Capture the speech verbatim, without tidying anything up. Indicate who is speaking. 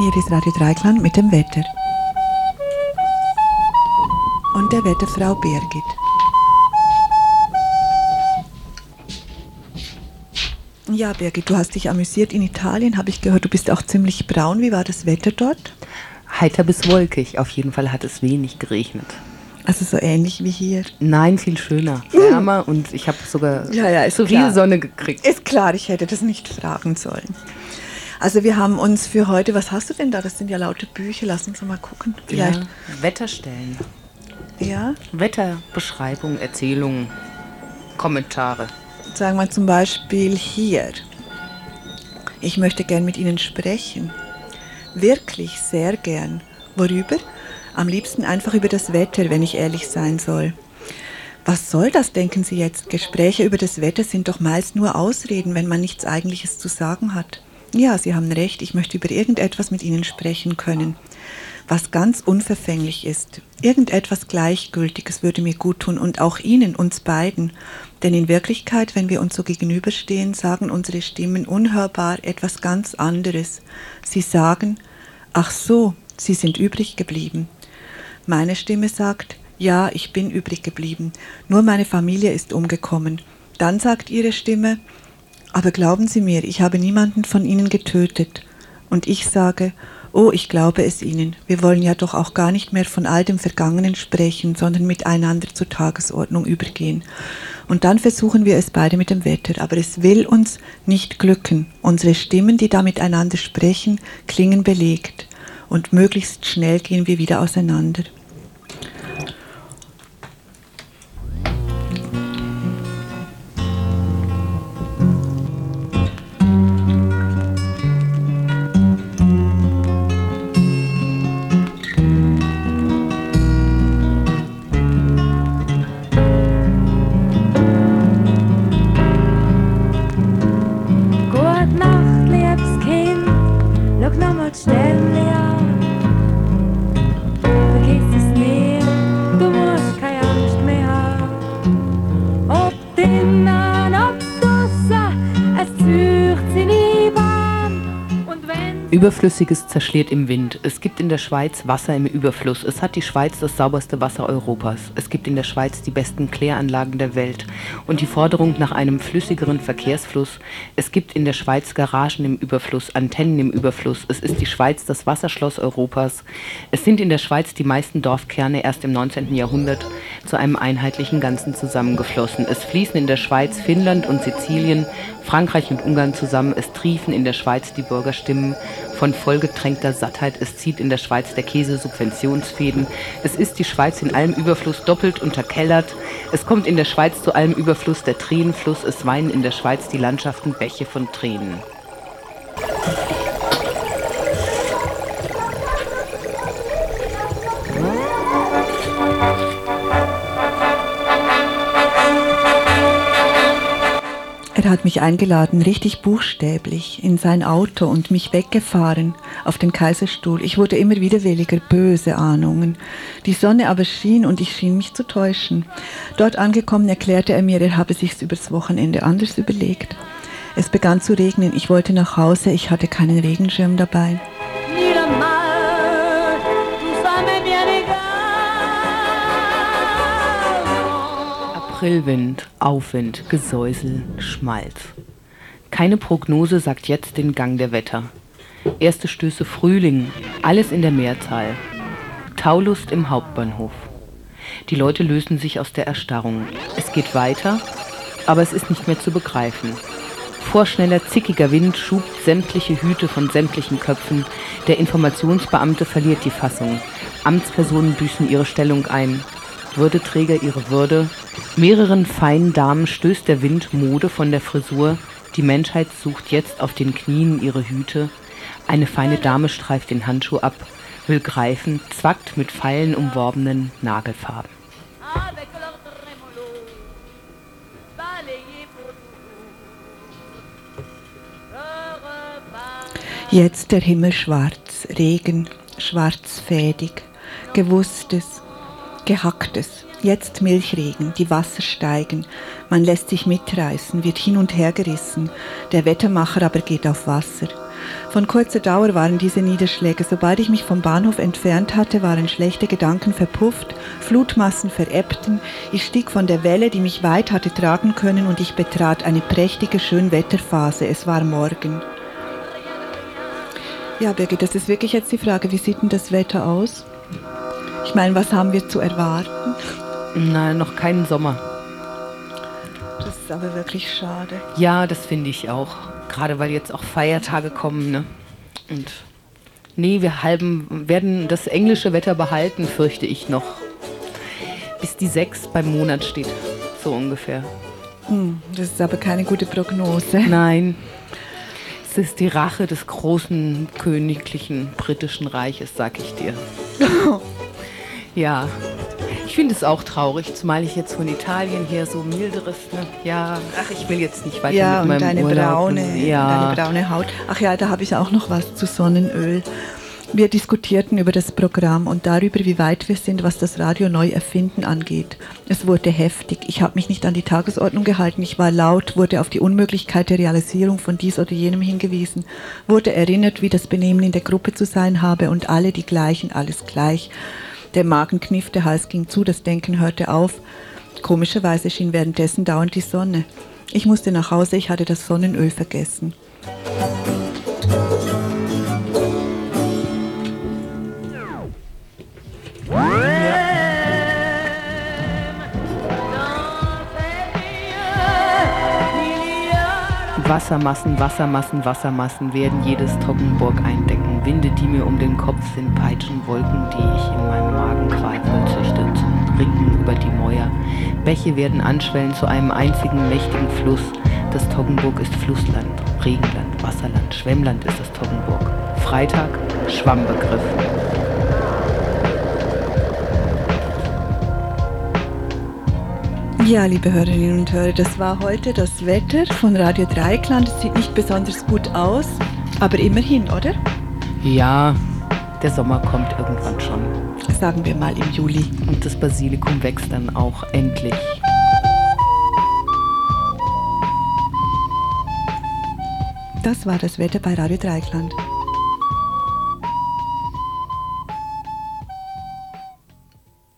Speaker 1: Hier ist Radio Dreiklang mit dem Wetter. Und der Wetterfrau Birgit. Ja, Birgit, du hast dich amüsiert in Italien, habe ich gehört. Du bist auch ziemlich braun. Wie war das Wetter dort?
Speaker 2: Heiter bis wolkig. Auf jeden Fall hat es wenig geregnet.
Speaker 1: Also so ähnlich wie hier?
Speaker 2: Nein, viel schöner. Wärmer und ich habe sogar
Speaker 1: ja, ja,
Speaker 2: so
Speaker 1: klar.
Speaker 2: viel Sonne gekriegt.
Speaker 1: Ist klar, ich hätte das nicht fragen sollen. Also wir haben uns für heute, was hast du denn da? Das sind ja laute Bücher, lass uns mal gucken. Vielleicht.
Speaker 2: Ja, Wetterstellen.
Speaker 1: Ja?
Speaker 2: Wetterbeschreibung, Erzählungen, Kommentare.
Speaker 1: Sagen wir zum Beispiel hier. Ich möchte gern mit Ihnen sprechen. Wirklich sehr gern. Worüber? Am liebsten einfach über das Wetter, wenn ich ehrlich sein soll. Was soll das, denken Sie jetzt? Gespräche über das Wetter sind doch meist nur Ausreden, wenn man nichts Eigentliches zu sagen hat. Ja, Sie haben recht, ich möchte über irgendetwas mit Ihnen sprechen können. Was ganz unverfänglich ist. Irgendetwas Gleichgültiges würde mir gut tun und auch Ihnen, uns beiden. Denn in Wirklichkeit, wenn wir uns so gegenüberstehen, sagen unsere Stimmen unhörbar etwas ganz anderes. Sie sagen, ach so, Sie sind übrig geblieben. Meine Stimme sagt, ja, ich bin übrig geblieben. Nur meine Familie ist umgekommen. Dann sagt Ihre Stimme, aber glauben Sie mir, ich habe niemanden von Ihnen getötet. Und ich sage, oh, ich glaube es Ihnen. Wir wollen ja doch auch gar nicht mehr von all dem Vergangenen sprechen, sondern miteinander zur Tagesordnung übergehen. Und dann versuchen wir es beide mit dem Wetter, aber es will uns nicht glücken. Unsere Stimmen, die da miteinander sprechen, klingen belegt. Und möglichst schnell gehen wir wieder auseinander.
Speaker 2: Überflüssiges zerschliert im Wind. Es gibt in der Schweiz Wasser im Überfluss. Es hat die Schweiz das sauberste Wasser Europas. Es gibt in der Schweiz die besten Kläranlagen der Welt. Und die Forderung nach einem flüssigeren Verkehrsfluss. Es gibt in der Schweiz Garagen im Überfluss, Antennen im Überfluss. Es ist die Schweiz das Wasserschloss Europas. Es sind in der Schweiz die meisten Dorfkerne erst im neunzehnten Jahrhundert zu einem einheitlichen Ganzen zusammengeflossen. Es fließen in der Schweiz Finnland und Sizilien, Frankreich und Ungarn zusammen. Es triefen in der Schweiz die Bürgerstimmen von vollgetränkter Sattheit. Es zieht in der Schweiz der Käse Subventionsfäden. Es ist die Schweiz in allem Überfluss doppelt unterkellert. Es kommt in der Schweiz zu allem Überfluss der Tränenfluss. Es weinen in der Schweiz die Landschaften Bäche von Tränen.
Speaker 1: Er hat mich eingeladen, richtig buchstäblich, in sein Auto und mich weggefahren auf den Kaiserstuhl. Ich wurde immer widerwilliger, böse Ahnungen. Die Sonne aber schien und ich schien mich zu täuschen. Dort angekommen erklärte er mir, er habe sich's übers Wochenende anders überlegt. Es begann zu regnen, ich wollte nach Hause, ich hatte keinen Regenschirm dabei.
Speaker 2: Aprilwind, Aufwind, Gesäusel, Schmalz. Keine Prognose sagt jetzt den Gang der Wetter. Erste Stöße Frühling, alles in der Mehrzahl. Taulust im Hauptbahnhof. Die Leute lösen sich aus der Erstarrung. Es geht weiter, aber es ist nicht mehr zu begreifen. Vorschneller, zickiger Wind schubt sämtliche Hüte von sämtlichen Köpfen. Der Informationsbeamte verliert die Fassung. Amtspersonen büßen ihre Stellung ein. Würdeträger ihre Würde. Mehreren feinen Damen stößt der Wind Mode von der Frisur. Die Menschheit sucht jetzt auf den Knien ihre Hüte. Eine feine Dame streift den Handschuh ab, will greifen, zwackt mit Pfeilen umworbenen Nagelfarben.
Speaker 1: Jetzt der Himmel schwarz, Regen, schwarzfädig, Gewusstes, Gehacktes. Jetzt Milchregen, die Wasser steigen, man lässt sich mitreißen, wird hin und her gerissen, der Wettermacher aber geht auf Wasser. Von kurzer Dauer waren diese Niederschläge. Sobald ich mich vom Bahnhof entfernt hatte, waren schlechte Gedanken verpufft, Flutmassen verebbten. Ich stieg von der Welle, die mich weit hatte tragen können, und ich betrat eine prächtige Schönwetterphase. Es war Morgen. Ja, Birgit, das ist wirklich jetzt die Frage, wie sieht denn das Wetter aus? Ich meine, was haben wir zu erwarten?
Speaker 2: Nein, noch keinen Sommer.
Speaker 1: Das ist aber wirklich schade.
Speaker 2: Ja, das finde ich auch. Gerade weil jetzt auch Feiertage kommen, ne? Und nee, wir halben, werden das englische Wetter behalten, fürchte ich noch. Bis die sechs beim Monat steht, so ungefähr.
Speaker 1: Hm, das ist aber keine gute Prognose.
Speaker 2: Nein. Es ist die Rache des großen königlichen britischen Reiches, sag ich dir. Ja, ich finde es auch traurig, zumal ich jetzt von Italien her so milderes, ne? Ja, ach, ich will jetzt nicht weiter
Speaker 1: ja,
Speaker 2: mit meinem
Speaker 1: und deine
Speaker 2: Urlaub.
Speaker 1: braune,
Speaker 2: Ja.
Speaker 1: deine braune Haut. Ach ja, da habe ich auch noch was zu Sonnenöl. Wir diskutierten über das Programm und darüber, wie weit wir sind, was das Radio neu erfinden angeht. Es wurde heftig. Ich habe mich nicht an die Tagesordnung gehalten. Ich war laut, wurde auf die Unmöglichkeit der Realisierung von dies oder jenem hingewiesen, wurde erinnert, wie das Benehmen in der Gruppe zu sein habe und alle die gleichen, alles gleich. Der Magen kniff, der Hals ging zu, das Denken hörte auf. Komischerweise schien währenddessen dauernd die Sonne. Ich musste nach Hause, ich hatte das Sonnenöl vergessen.
Speaker 2: Wassermassen, Wassermassen, Wassermassen werden jedes Toggenburg eindecken. Winde, die mir um den Kopf sind, peitschen Wolken, die ich in meinem Magen qualvoll züchte, zum Ringen über die Mäuer. Bäche werden anschwellen zu einem einzigen mächtigen Fluss. Das Toggenburg ist Flussland, Regenland, Wasserland, Schwemmland ist das Toggenburg. Freitag, Schwammbegriff.
Speaker 1: Ja, liebe Hörerinnen und Hörer, das war heute das Wetter von Radio Dreieckland. Es sieht nicht besonders gut aus, aber immerhin, oder?
Speaker 2: Ja, der Sommer kommt irgendwann schon.
Speaker 1: Sagen wir mal im Juli.
Speaker 2: Und das Basilikum wächst dann auch endlich.
Speaker 1: Das war das Wetter bei Radio Dreieckland.